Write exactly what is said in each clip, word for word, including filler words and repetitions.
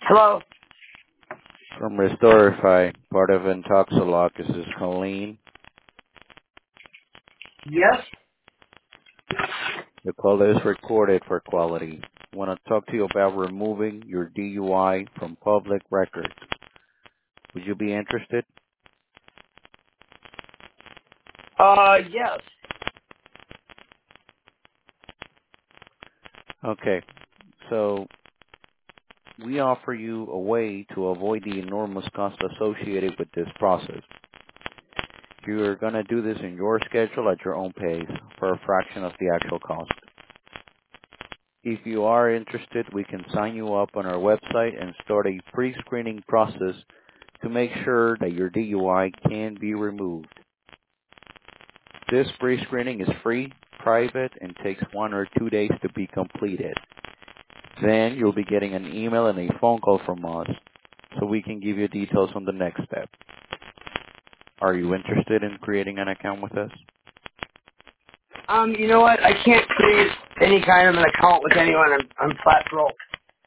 Hello? From Restorify, part of Intoxalock. This is Colleen. Yes? The call is recorded for quality. I want to talk to you about removing your D U I from public records. Would you be interested? Uh, yes. Okay, so we offer you a way to avoid the enormous cost associated with this process. You're going to do this in your schedule at your own pace for a fraction of the actual cost. If you are interested, we can sign you up on our website and start a pre-screening process to make sure that your D U I can be removed. This pre-screening is free, private, and takes one or two days to be completed. Then you'll be getting an email and a phone call from us so we can give you details on the next step. Are you interested in creating an account with us? Um, you know what? I can't create any kind of an account with anyone. I'm, I'm flat broke.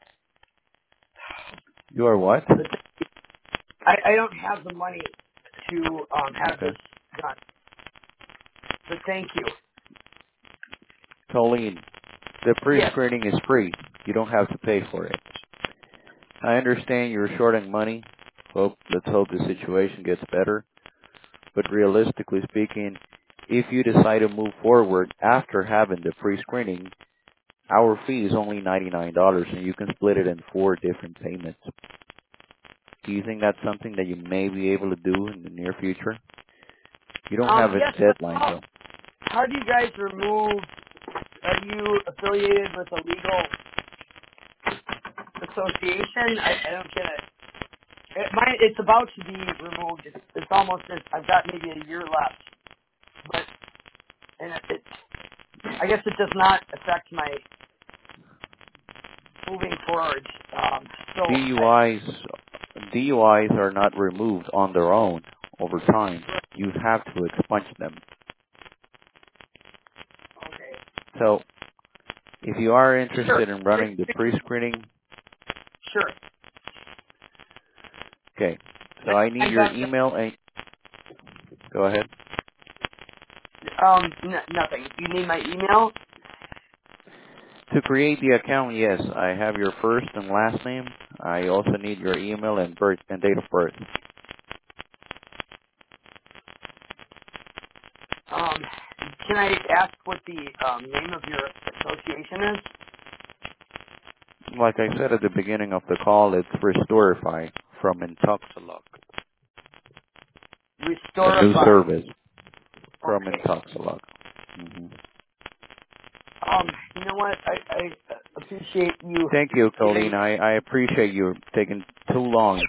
You are what? But I, I don't have the money to um, have Okay. this done. But thank you. Colleen, the Yes. pre-screening is free. You don't have to pay for it. I understand you're shorting money. Hope, let's hope the situation gets better. But realistically speaking, if you decide to move forward after having the pre-screening, our fee is only ninety-nine dollars and you can split it in four different payments. Do you think that's something that you may be able to do in the near future? You don't Um, have a yes, but deadline how, though. how do you guys remove, are you affiliated with a legal association? I, I don't get it. it my, it's about to be removed. It's, it's almost, I've got maybe a year left. But, and it, it, I guess it does not affect my moving forward. Um, so, I, DUIs, DUIs are not removed on their own over time. You have to expunge them. okay, So if you are sure, interested in It- running the pre-screening, sure. okay. So I, I need I'm your back. email and go ahead. Um, n- nothing. You need my email. To create the account, yes, I have your first and last name. I also need your email and birth and date of birth. Um, can I ask what the um, name of your association is? Like I said at the beginning of the call, it's Restorify from Intoxalock, a new Restorify. service from Okay. Intoxalock. hmm Um, you know what? I, I appreciate you Thank you, giving Colleen. I, I appreciate you taking too long